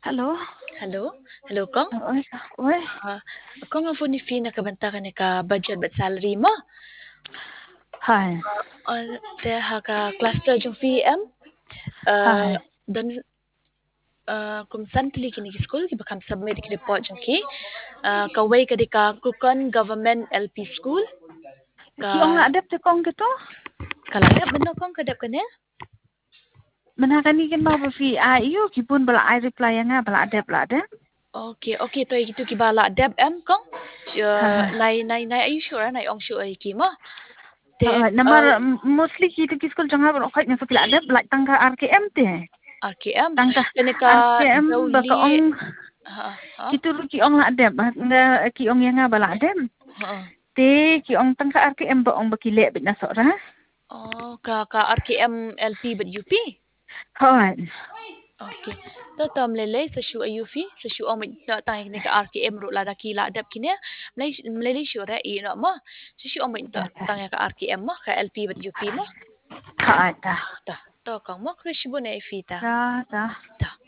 Hello? Hello? Hello, Kong? Oi, oi. Kong ang phone ni Fee nakabanta ka ni ka budget but salary mo? Hi. Te ha ka cluster yung fee em? Hi. Dan kung saan tili kini ki school, kiba kam submit ki report yung ki. Kaway ka di ka Kukon Government LP School. Kiong na adep te kong gitu? Kalaya, benar Kong kadap ka niya? Menakani kan mau fi ayu kipun bala I reply nga bala adep la adep. Okay, to gitu ki bala deb em Kong. Nai, are you sure? Nai ong sure ki mo? Namar mostly kita ki school jangan bala khait nga fakila adep la tangka RKM te. RKM? Tangka Kenika RKM ba ka ong kitu ki ong la adep nga ki ong nga bala adep. Te ki ong tangka RKM ba ong bakile bit na sora. Ka RKM LP but UP? Hoy. Okay. Tatam lele sa shu ayufi sa shu ong tang ni ka RKM ro la dakila adap kine mlele shu ra I no mo sa shu ong tang ka RKM mo ka LP but UP mo Ha ta. ta to kang mo krish bu na ifita Ta. ta